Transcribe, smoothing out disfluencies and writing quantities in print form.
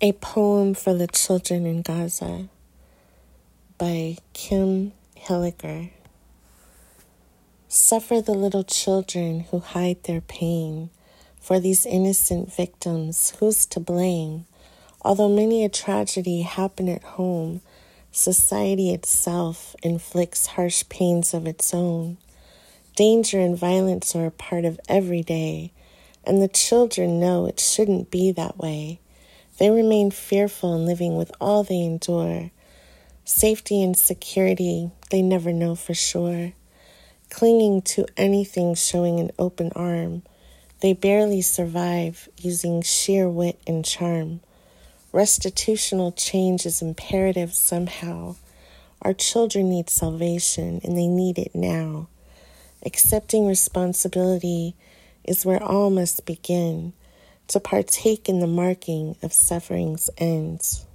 A Poem for the Children in Gaza by Kim Hilliker. Suffer the little children who hide their pain. For these innocent victims, who's to blame? Although many a tragedy happen at home, society itself inflicts harsh pains of its own. Danger and violence are a part of every day, and the children know it shouldn't be that way. They remain fearful and living with all they endure. Safety and security, they never know for sure. Clinging to anything showing an open arm, they barely survive using sheer wit and charm. Restitutional change is imperative somehow. Our children need salvation, and they need it now. Accepting responsibility is where all must begin, to partake in the marking of suffering's ends.